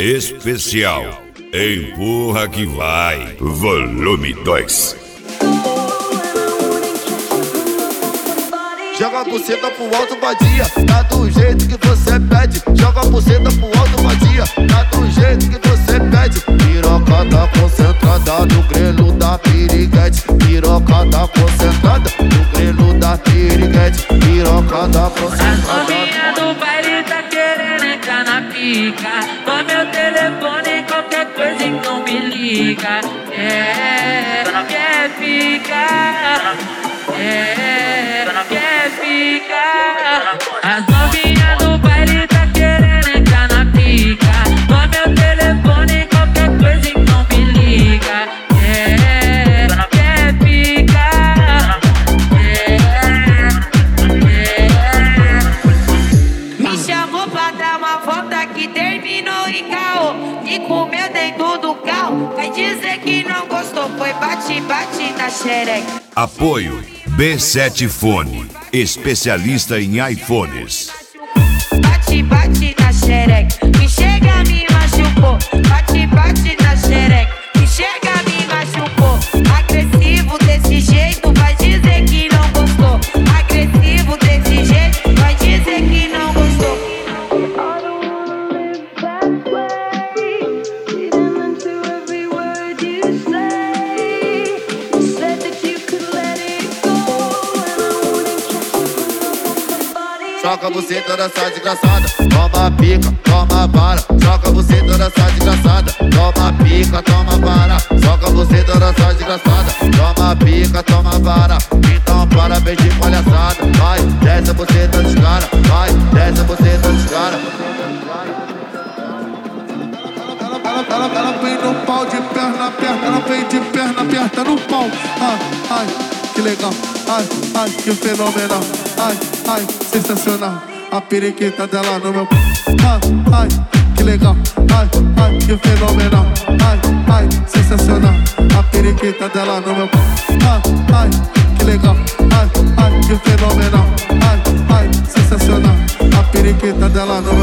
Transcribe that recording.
especial. Empurra que vai. Volume 2. Joga a buceta pro alto, vadia, tá do jeito que você pede. Joga a buceta pro alto, vadia, tá do jeito que você pede. Pirocada concentrada no grelo da piriguete. Pirocada concentrada no grelo da piriguete. Pirocada concentrada. A novinha do baile tá querendo entrar na pica. Com meu telefone, qualquer coisa então me liga. Quer ficar? Quer ficar? As novinhas do baile tá querendo entrar na pica. Com meu telefone, qualquer coisa então me liga. Quer ficar? Me chamou pra dar uma volta que terminou em caô. E comeu dentro do carro. Vai dizer que não gostou, foi bate-bate na xereca. Apoio B7 Fone, especialista em iPhones. Bate-bate na xereca, que chega me machucou. Bate-bate na xereca, que chega me machucou. Agressivo desse jeito, vai dizer que não gostou. Agressivo desse jeito, vai dizer que não gostou. Joga a buceta dessa desgraçada, toma pica, toma vara. Joga a buceta dessa desgraçada, toma pica, toma vara. Joga a buceta dessa desgraçada, toma pica, toma vara. Então parabéns de palhaçada, vai, desce a buceta dos cara, vai, desce a buceta dos cara. Ela vem no pau de perna aberta, ela vem de perna aberta no pau. Ai, ai, que legal, ai, ai, que fenomenal. Ai, ai, sensacional. A periquita dela no meu. Ai, ai, que legal. Ai, ai, que fenomenal. Ai, ai, sensacional. A periquita dela no meu. Ai, ai, que legal. Ai, ai, que fenomenal. Ai, ai, sensacional. A periquita dela no meu.